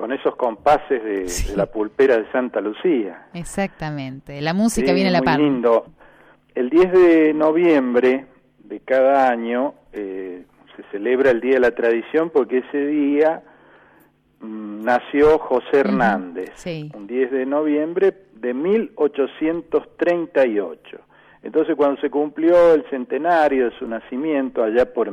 con esos compases de la pulpera de Santa Lucía. Exactamente, la música viene a la par. Muy lindo. El 10 de noviembre de cada año se celebra el Día de la Tradición porque ese día nació José Hernández, un 10 de noviembre de 1838. Entonces, cuando se cumplió el centenario de su nacimiento, allá por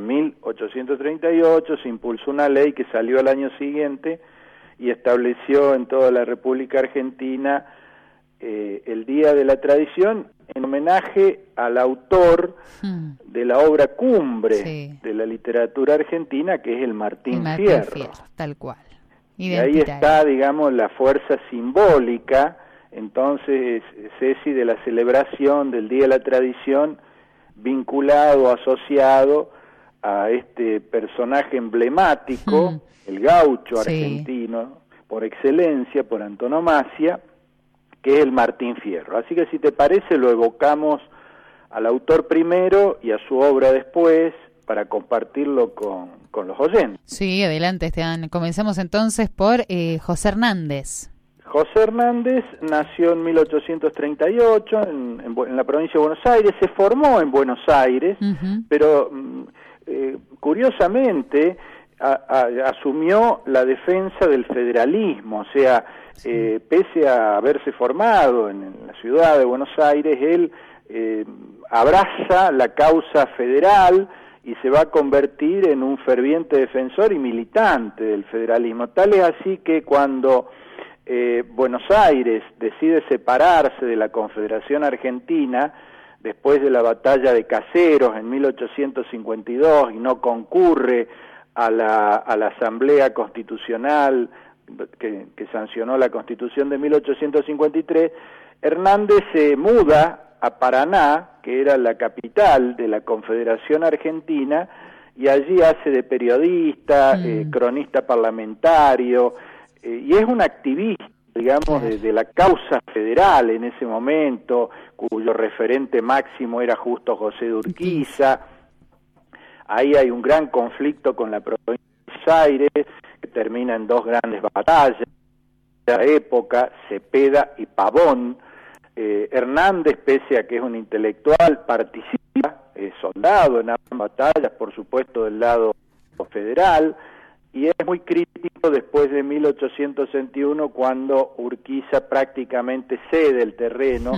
1838, se impulsó una ley que salió al año siguiente y estableció en toda la República Argentina el Día de la Tradición en homenaje al autor de la obra cumbre de la literatura argentina, que es el Martín Fierro. Tal cual. Y ahí está, digamos, la fuerza simbólica, entonces, Ceci, de la celebración del Día de la Tradición, vinculado, asociado a este personaje emblemático, el gaucho argentino, por excelencia, por antonomasia, que es el Martín Fierro. Así que, si te parece, lo evocamos al autor primero y a su obra después, para compartirlo con los oyentes. Sí, adelante, Esteban. Comenzamos entonces por José Hernández. José Hernández nació en 1838 en la provincia de Buenos Aires, se formó en Buenos Aires, pero curiosamente asumió la defensa del federalismo, o sea, pese a haberse formado en la ciudad de Buenos Aires, él abraza la causa federal y se va a convertir en un ferviente defensor y militante del federalismo. Tal es así que cuando Buenos Aires decide separarse de la Confederación Argentina, después de la batalla de Caseros en 1852, y no concurre a la Asamblea Constitucional que sancionó la Constitución de 1853, Hernández se muda a Paraná, que era la capital de la Confederación Argentina, y allí hace de periodista, cronista parlamentario, y es un activista, digamos, de la causa federal en ese momento, cuyo referente máximo era Justo José de Urquiza. Ahí hay un gran conflicto con la provincia de Buenos Aires, que termina en dos grandes batallas de la época, Cepeda y Pavón. Hernández, pese a que es un intelectual, participa, es soldado en ambas batallas, por supuesto del lado federal, y es muy crítico después de 1861, cuando Urquiza prácticamente cede el terreno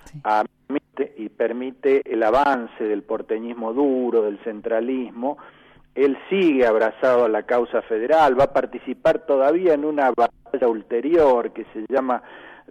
y permite el avance del porteñismo duro, del centralismo. Él sigue abrazado a la causa federal, va a participar todavía en una batalla ulterior que se llama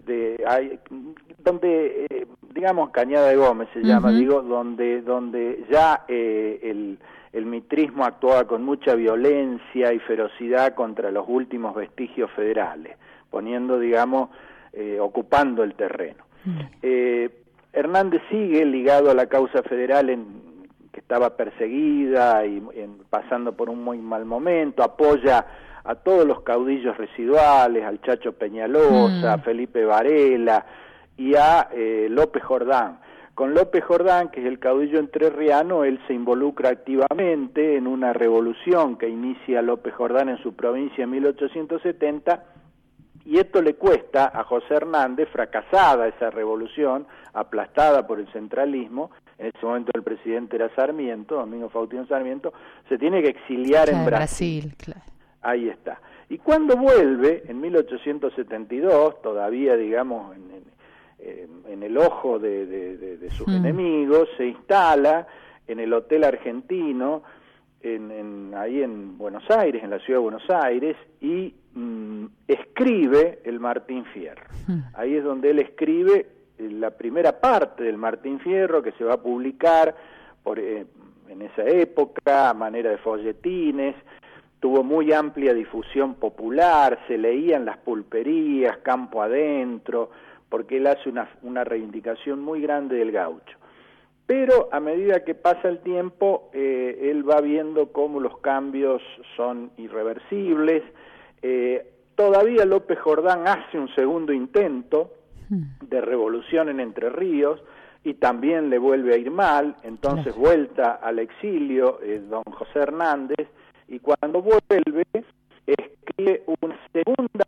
digamos Cañada de Gómez se llama, donde ya el mitrismo actuaba con mucha violencia y ferocidad contra los últimos vestigios federales, poniendo, digamos, ocupando el terreno. Hernández sigue ligado a la causa federal, que estaba perseguida y pasando por un muy mal momento, apoya a todos los caudillos residuales, al Chacho Peñalosa, a Felipe Varela y a López Jordán. Con López Jordán, que es el caudillo entrerriano, él se involucra activamente en una revolución que inicia López Jordán en su provincia en 1870, y esto le cuesta a José Hernández, fracasada esa revolución, aplastada por el centralismo. En ese momento el presidente era Sarmiento, Domingo Faustino Sarmiento, se tiene que exiliar en Brasil. Ahí está. Y cuando vuelve, en 1872, todavía, digamos, en el ojo de sus enemigos, se instala en el Hotel Argentino, ahí en Buenos Aires, en la ciudad de Buenos Aires, y escribe el Martín Fierro. Ahí es donde él escribe la primera parte del Martín Fierro, que se va a publicar en esa época a manera de folletines. Tuvo muy amplia difusión popular, se leía en las pulperías, campo adentro, porque él hace una reivindicación muy grande del gaucho. Pero a medida que pasa el tiempo, él va viendo cómo los cambios son irreversibles. Todavía López Jordán hace un segundo intento de revolución en Entre Ríos, y también le vuelve a ir mal, entonces vuelta al exilio don José Hernández, y cuando vuelve escribe una segunda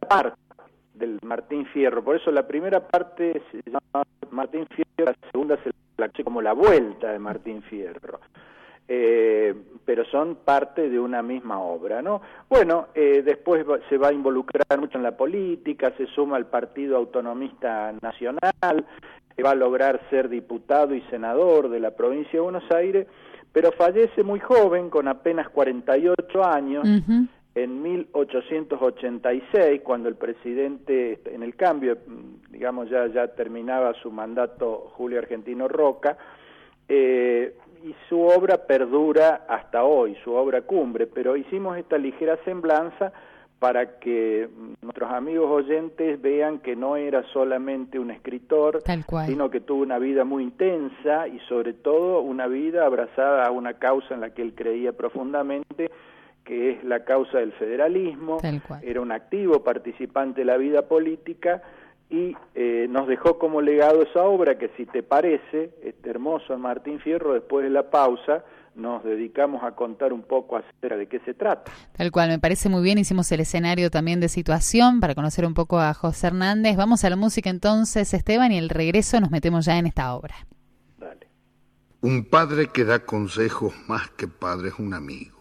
parte del Martín Fierro, por eso la primera parte se llama Martín Fierro, la segunda se la hace como la vuelta de Martín Fierro, pero son parte de una misma obra, ¿no? Bueno, después se va a involucrar mucho en la política, se suma al Partido Autonomista Nacional, va a lograr ser diputado y senador de la provincia de Buenos Aires, pero fallece muy joven, con apenas 48 años, en 1886, cuando el presidente, en el cambio, digamos, ya terminaba su mandato Julio Argentino Roca, y su obra perdura hasta hoy, su obra cumbre, pero hicimos esta ligera semblanza para que nuestros amigos oyentes vean que no era solamente un escritor, sino que tuvo una vida muy intensa y sobre todo una vida abrazada a una causa en la que él creía profundamente, que es la causa del federalismo. Era un activo participante de la vida política y nos dejó como legado esa obra que, si te parece, este hermoso Martín Fierro, después de la pausa nos dedicamos a contar un poco acerca de qué se trata. Tal cual, me parece muy bien. Hicimos el escenario también de situación para conocer un poco a José Hernández. Vamos a la música entonces, Esteban, y al regreso nos metemos ya en esta obra. Dale. Un padre que da consejos, más que padre, es un amigo.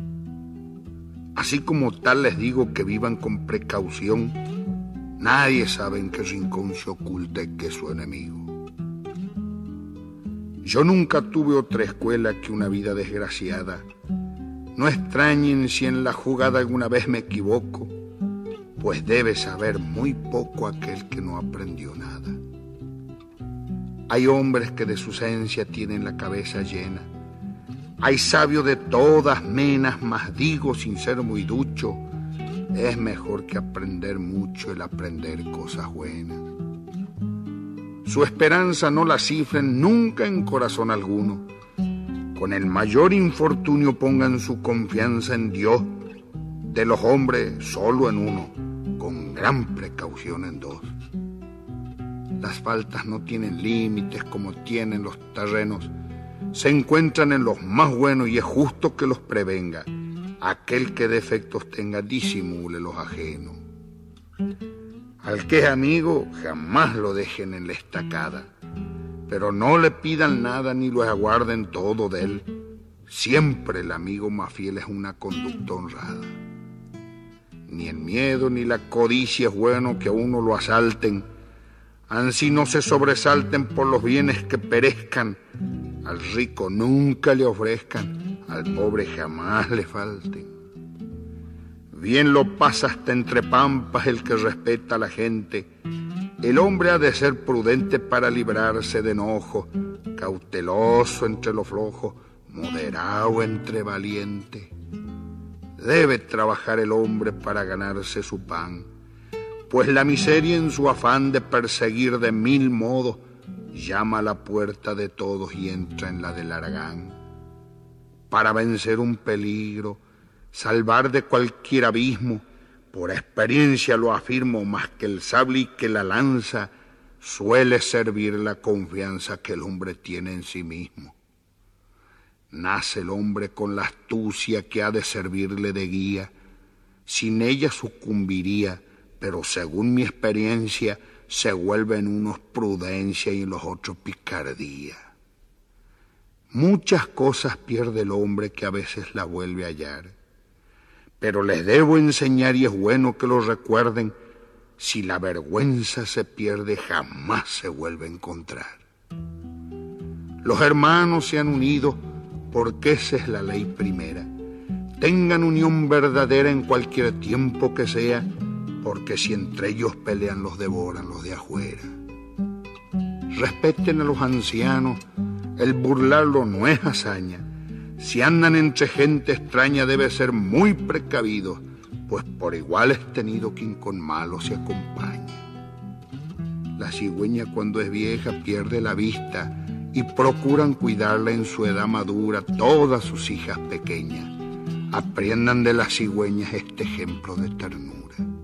Así como tal les digo que vivan con precaución. Nadie sabe en qué rincón se oculta y qué es su enemigo. Yo nunca tuve otra escuela que una vida desgraciada. No extrañen si en la jugada alguna vez me equivoco, pues debe saber muy poco aquel que no aprendió nada. Hay hombres que de su esencia tienen la cabeza llena. Hay sabios de todas menas, mas digo sin ser muy ducho, es mejor que aprender mucho el aprender cosas buenas. Su esperanza no la cifren nunca en corazón alguno. Con el mayor infortunio pongan su confianza en Dios. De los hombres solo en uno, con gran precaución en dos. Las faltas no tienen límites como tienen los terrenos. Se encuentran en los más buenos y es justo que los prevenga. Aquel que defectos tenga, disimule los ajenos. Al que es amigo, jamás lo dejen en la estacada, pero no le pidan nada ni lo aguarden todo de él. Siempre el amigo más fiel es una conducta honrada. Ni el miedo ni la codicia es bueno que a uno lo asalten, ansí no se sobresalten por los bienes que perezcan. Al rico nunca le ofrezcan, al pobre jamás le falten. Bien lo pasa hasta entre pampas el que respeta a la gente. El hombre ha de ser prudente para librarse de enojo, cauteloso entre los flojos, moderado entre valientes. Debe trabajar el hombre para ganarse su pan, pues la miseria en su afán de perseguir de mil modos llama a la puerta de todos y entra en la del haragán. Para vencer un peligro, salvar de cualquier abismo, por experiencia lo afirmo, más que el sable y que la lanza, suele servir la confianza que el hombre tiene en sí mismo. Nace el hombre con la astucia que ha de servirle de guía, sin ella sucumbiría, pero según mi experiencia, se vuelve en unos prudencia y en los otros picardía. Muchas cosas pierde el hombre que a veces la vuelve a hallar, pero les debo enseñar y es bueno que lo recuerden, si la vergüenza se pierde jamás se vuelve a encontrar. Los hermanos se han unido porque esa es la ley primera. Tengan unión verdadera en cualquier tiempo que sea, porque si entre ellos pelean los devoran los de afuera. Respeten a los ancianos, el burlarlo no es hazaña. Si andan entre gente extraña debe ser muy precavido, pues por igual es tenido quien con malo se acompaña. La cigüeña cuando es vieja pierde la vista y procuran cuidarla en su edad madura todas sus hijas pequeñas. Aprendan de las cigüeñas este ejemplo de ternura.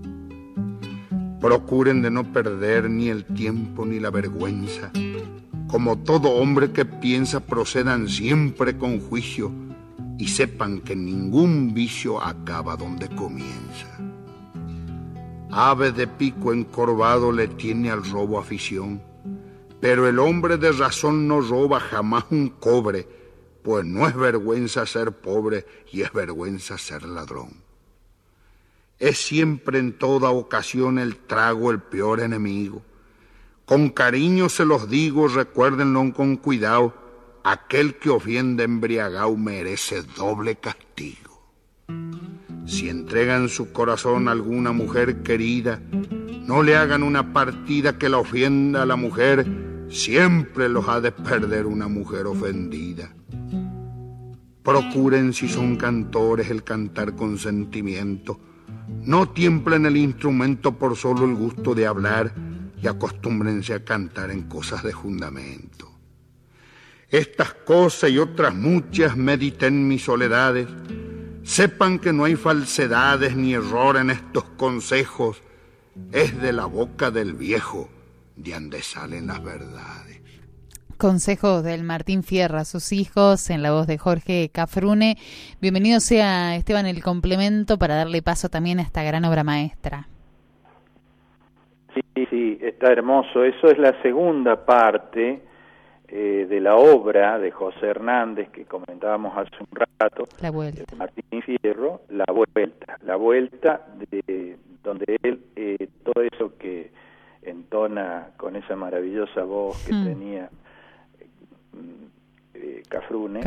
Procuren de no perder ni el tiempo ni la vergüenza. Como todo hombre que piensa, procedan siempre con juicio y sepan que ningún vicio acaba donde comienza. ave de pico encorvado le tiene al robo afición, pero el hombre de razón no roba jamás un cobre, pues no es vergüenza ser pobre y es vergüenza ser ladrón. Es siempre en toda ocasión el trago el peor enemigo. Con cariño se los digo, recuérdenlo con cuidado, aquel que ofende embriagado merece doble castigo. Si entregan su corazón a alguna mujer querida, no le hagan una partida que la ofienda a la mujer, siempre los ha de perder una mujer ofendida. Procuren, si son cantores, el cantar con sentimiento. No tiemblen el instrumento por solo el gusto de hablar y acostúmbrense a cantar en cosas de fundamento. Estas cosas y otras muchas mediten mis soledades. Sepan que no hay falsedades ni error en estos consejos. Es de la boca del viejo de ande salen las verdades. Consejos del Martín Fierro a sus hijos en la voz de Jorge Cafrune. Bienvenido sea, Esteban, el complemento para darle paso también a esta gran obra maestra. Sí, está hermoso. Eso es la segunda parte de la obra de José Hernández que comentábamos hace un rato. La vuelta. De Martín Fierro, la vuelta de donde él, todo eso que entona con esa maravillosa voz que tenía Cafrune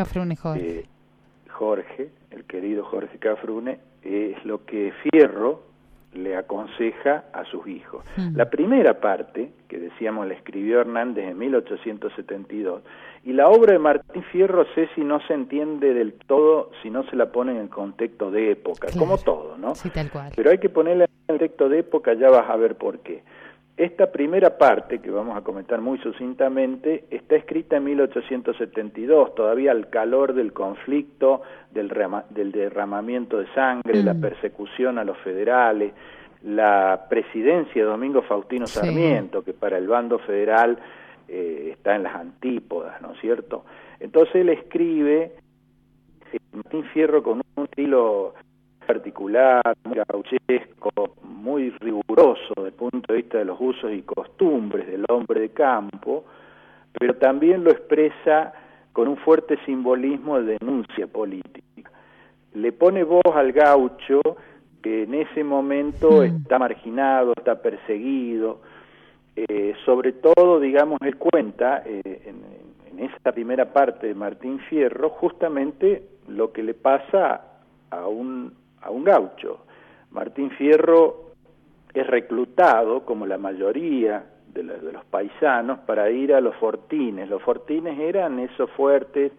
Jorge, el querido Jorge Cafrune, es lo que Fierro le aconseja a sus hijos. La primera parte, que decíamos, la escribió Hernández en 1872, y la obra de Martín Fierro, Ceci, no se entiende del todo si no se la pone en el contexto de época, claro, como todo, ¿no? Sí, tal cual. Pero hay que ponerla en el contexto de época, ya vas a ver por qué. Esta primera parte, que vamos a comentar muy sucintamente, está escrita en 1872, todavía al calor del conflicto, del derramamiento de sangre, la persecución a los federales, la presidencia de Domingo Faustino Sarmiento, que para el bando federal está en las antípodas, ¿no es cierto? Entonces él escribe, Martín Fierro, con un estilo particular, muy gauchesco, muy riguroso desde el punto de vista de los usos y costumbres del hombre de campo, pero también lo expresa con un fuerte simbolismo de denuncia política. Le pone voz al gaucho que en ese momento está marginado, está perseguido, sobre todo, digamos, él cuenta en esa primera parte de Martín Fierro justamente lo que le pasa a un gaucho. Martín Fierro es reclutado, como la mayoría de los paisanos, para ir a los fortines. Los fortines eran esos fuertes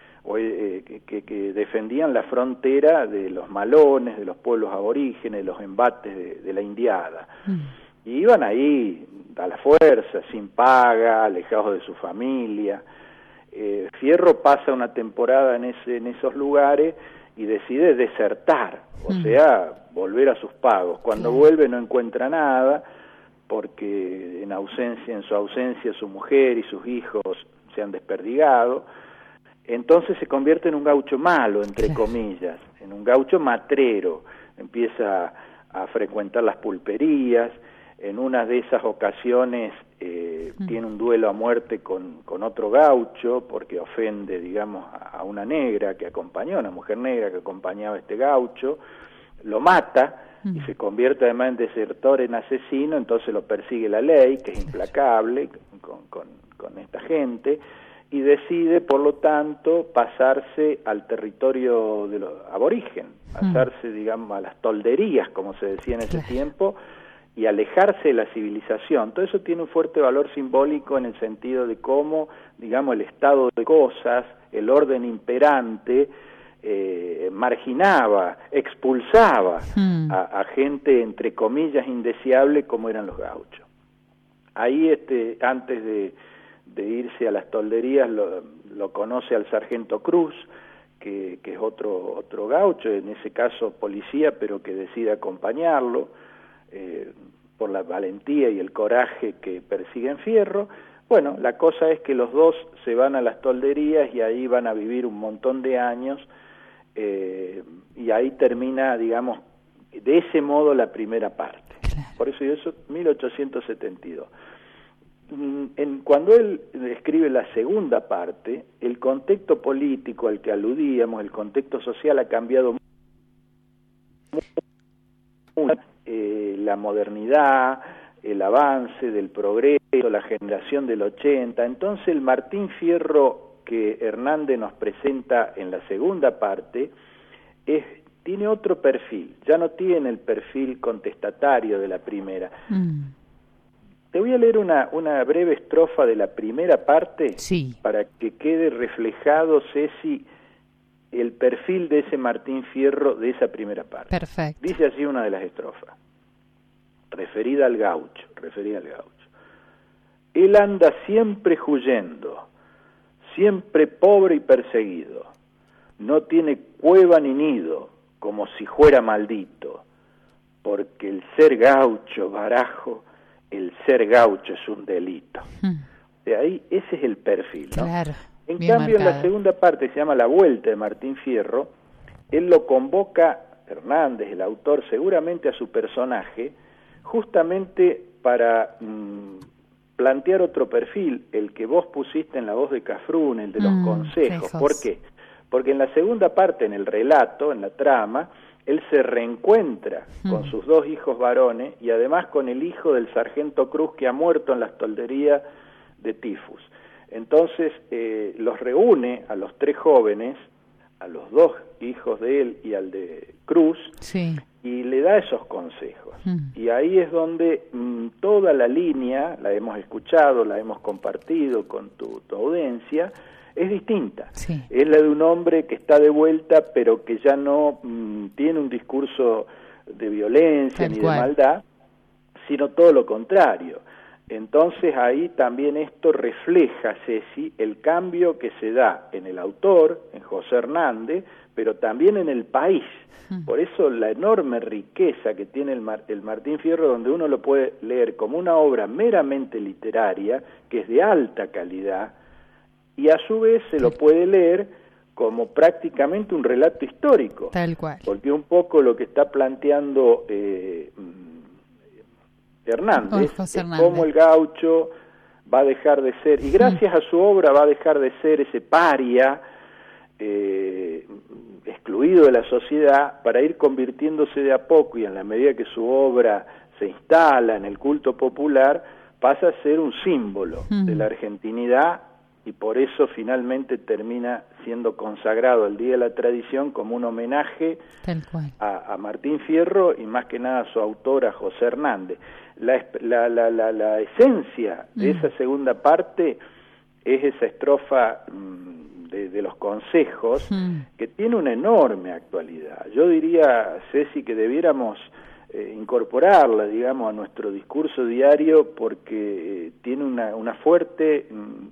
que defendían la frontera de los malones, de los pueblos aborígenes, de los embates de la indiada. Y iban ahí a la fuerza, sin paga, alejados de su familia. Fierro pasa una temporada en esos lugares y decide desertar, o sea, volver a sus pagos. Cuando vuelve no encuentra nada, porque en su ausencia su mujer y sus hijos se han desperdigado. Entonces se convierte en un gaucho malo, entre comillas, en un gaucho matrero. Empieza a frecuentar las pulperías. En una de esas ocasiones tiene un duelo a muerte con otro gaucho, porque ofende, digamos, a una negra que acompañó, una mujer negra que acompañaba a este gaucho, lo mata y se convierte además en desertor, en asesino. Entonces lo persigue la ley, que es implacable con esta gente, y decide, por lo tanto, pasarse al territorio de los aborigen, pasarse, digamos, a las tolderías, como se decía en ese tiempo, y alejarse de la civilización. Todo eso tiene un fuerte valor simbólico en el sentido de cómo, digamos, el estado de cosas, el orden imperante, marginaba, expulsaba a gente, entre comillas, indeseable, como eran los gauchos. Ahí, antes de irse a las tolderías, lo conoce al sargento Cruz, que es otro gaucho, en ese caso policía, pero que decide acompañarlo, por la valentía y el coraje que persiguen Fierro. Bueno, la cosa es que los dos se van a las tolderías y ahí van a vivir un montón de años, y ahí termina, digamos, de ese modo la primera parte. Claro. Por eso eso 1872. Cuando él escribe la segunda parte, el contexto político al que aludíamos, el contexto social ha cambiado mucho. La modernidad, el avance del progreso, la generación del 80. Entonces el Martín Fierro que Hernández nos presenta en la segunda parte tiene otro perfil, ya no tiene el perfil contestatario de la primera. Te voy a leer una breve estrofa de la primera parte, sí, para que quede reflejado, Ceci, el perfil de ese Martín Fierro de esa primera parte. Perfecto. Dice así una de las estrofas, referida al gaucho. Él anda siempre huyendo, siempre pobre y perseguido, no tiene cueva ni nido, como si fuera maldito, porque el ser gaucho, barajo, el ser gaucho es un delito. De ahí, ese es el perfil, ¿no? Claro. En cambio, en la segunda parte, se llama La Vuelta de Martín Fierro, él lo convoca, Hernández, el autor, seguramente a su personaje, justamente para plantear otro perfil, el que vos pusiste en La Voz de Cafrune, el de los consejos. ¿Por qué? Porque en la segunda parte, en el relato, en la trama, él se reencuentra con sus dos hijos varones y además con el hijo del sargento Cruz que ha muerto en las tolderías de tifus. Entonces los reúne a los tres jóvenes, a los dos hijos de él y al de Cruz, sí, y le da esos consejos. Y ahí es donde toda la línea, la hemos escuchado, la hemos compartido con tu audiencia, es distinta. Sí. Es la de un hombre que está de vuelta, pero que ya no tiene un discurso de violencia ni de maldad, sino todo lo contrario. Entonces ahí también esto refleja, Ceci, el cambio que se da en el autor, en José Hernández, pero también en el país. Por eso la enorme riqueza que tiene el Martín Fierro, donde uno lo puede leer como una obra meramente literaria, que es de alta calidad, y a su vez se lo puede leer como prácticamente un relato histórico. Tal cual. Porque un poco lo que está planteando Hernández, cómo el gaucho va a dejar de ser, y gracias a su obra va a dejar de ser ese paria excluido de la sociedad, para ir convirtiéndose de a poco, y en la medida que su obra se instala en el culto popular, pasa a ser un símbolo de la argentinidad, y por eso finalmente termina siendo consagrado el Día de la Tradición como un homenaje a Martín Fierro y más que nada a su autor, a José Hernández. La esencia de esa segunda parte es esa estrofa de los consejos, que tiene una enorme actualidad. Yo diría, Ceci, que debiéramos incorporarla, digamos, a nuestro discurso diario, porque tiene un fuerte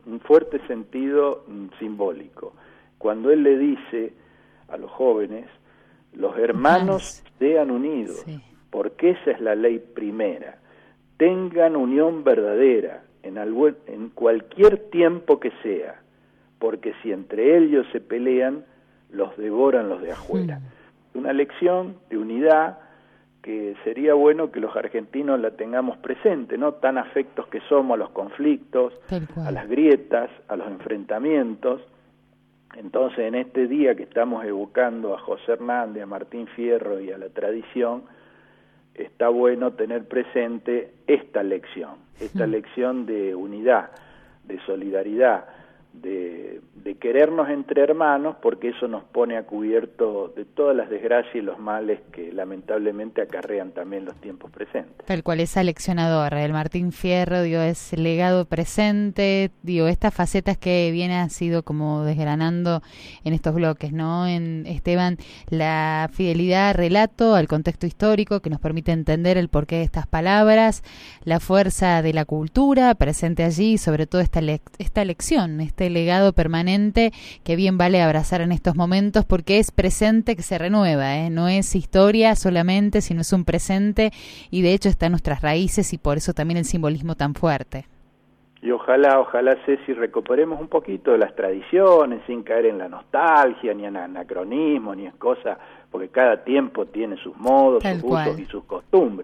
sentido simbólico. Cuando él le dice a los jóvenes, los hermanos sean unidos, porque esa es la ley primera, tengan unión verdadera en cualquier tiempo que sea, porque si entre ellos se pelean, los devoran los de afuera. Una lección de unidad que sería bueno que los argentinos la tengamos presente, ¿no? Tan afectos que somos a los conflictos, a las grietas, a los enfrentamientos. Entonces, en este día que estamos evocando a José Hernández, a Martín Fierro y a la tradición, está bueno tener presente esta lección de unidad, de solidaridad, de querernos entre hermanos, porque eso nos pone a cubierto de todas las desgracias y los males que lamentablemente acarrean también los tiempos presentes. Tal cual, esa leccionadora, el Martín Fierro, es legado presente, estas facetas que bien ha sido como desgranando en estos bloques, ¿no? Esteban, la fidelidad al relato, al contexto histórico que nos permite entender el porqué de estas palabras, la fuerza de la cultura presente allí, y sobre todo esta lección, este legado permanente que bien vale abrazar en estos momentos, porque es presente que se renueva, no es historia solamente, sino es un presente, y de hecho está en nuestras raíces, y por eso también el simbolismo tan fuerte. Y ojalá, Ceci, recuperemos un poquito de las tradiciones sin caer en la nostalgia, ni en anacronismo, ni en cosas, porque cada tiempo tiene sus modos, sus usos y sus costumbres.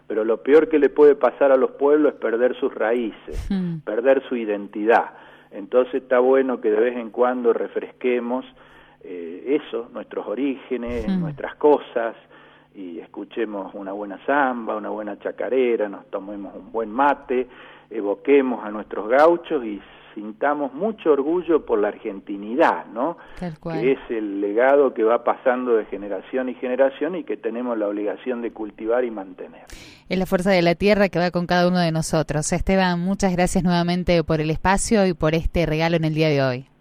pero lo peor que le puede pasar a los pueblos es perder sus raíces, perder su identidad. Entonces está bueno que de vez en cuando refresquemos eso, nuestros orígenes, nuestras cosas, y escuchemos una buena samba, una buena chacarera, nos tomemos un buen mate, evoquemos a nuestros gauchos y sintamos mucho orgullo por la argentinidad, ¿no? Tal cual. Que es el legado que va pasando de generación y generación y que tenemos la obligación de cultivar y mantener. Es la fuerza de la tierra que va con cada uno de nosotros. Esteban, muchas gracias nuevamente por el espacio y por este regalo en el día de hoy.